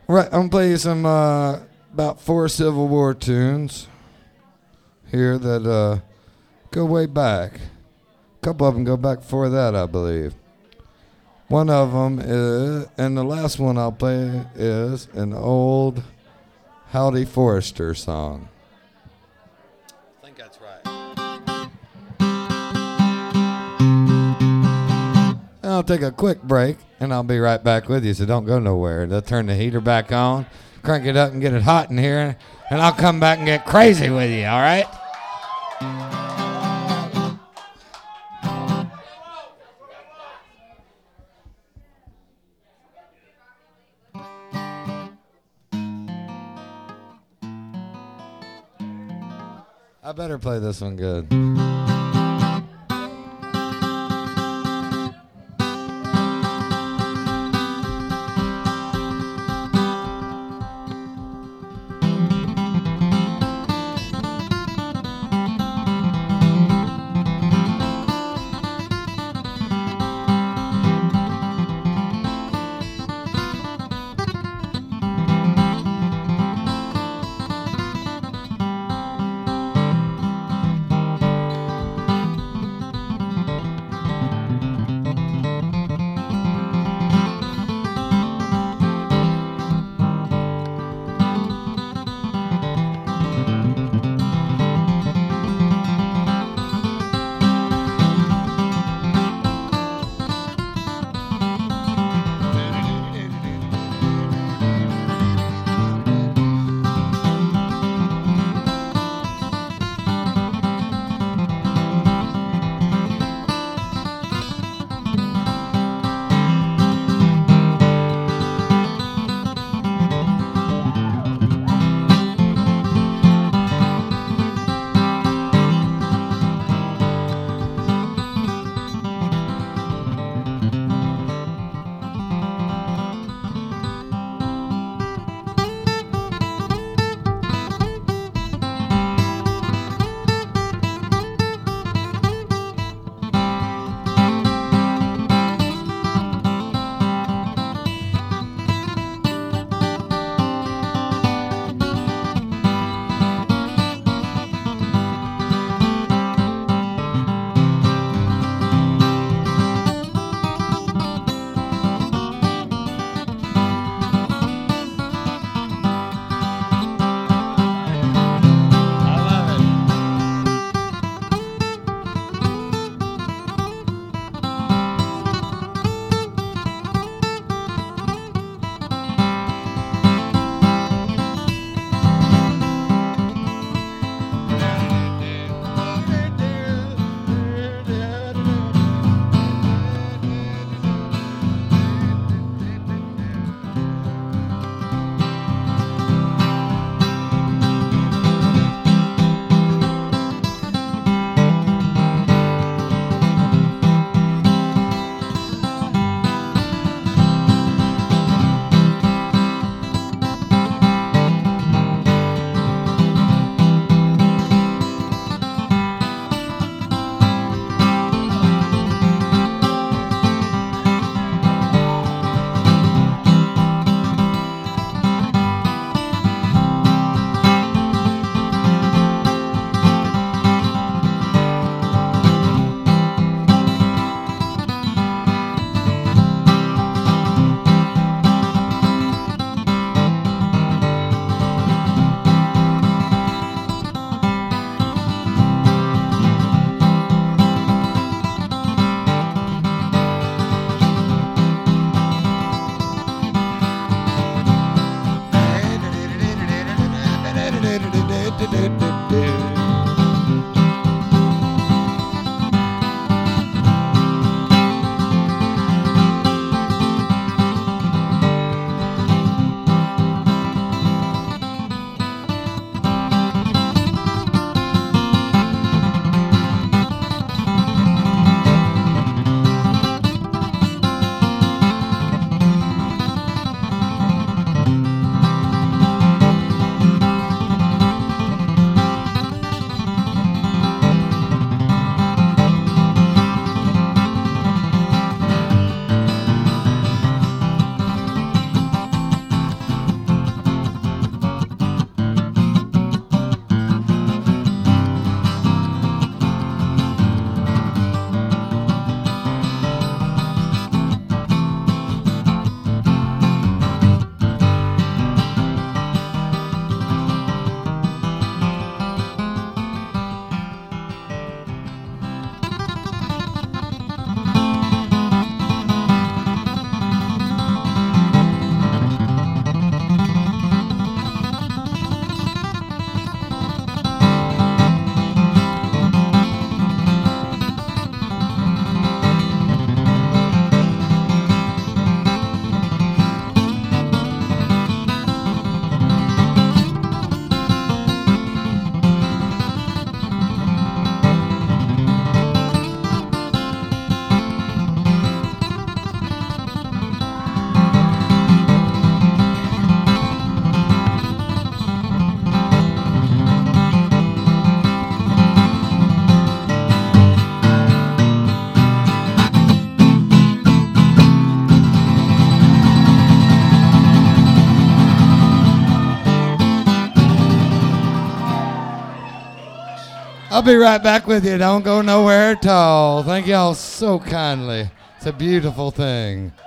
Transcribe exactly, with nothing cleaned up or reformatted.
Right, I'm gonna play you some uh, about four Civil War tunes here that uh, go way back. A couple of them go back before that, I believe. One of them is, and the last one I'll play is an old Howdy Forrester song. I think that's right. I'll take a quick break, and I'll be right back with you, so don't go nowhere. They'll turn the heater back on, crank it up and get it hot in here, and I'll come back and get crazy with you, all right? I better play this one good. I'll be right back with you. Don't go nowhere at all. Thank y'all so kindly. It's a beautiful thing.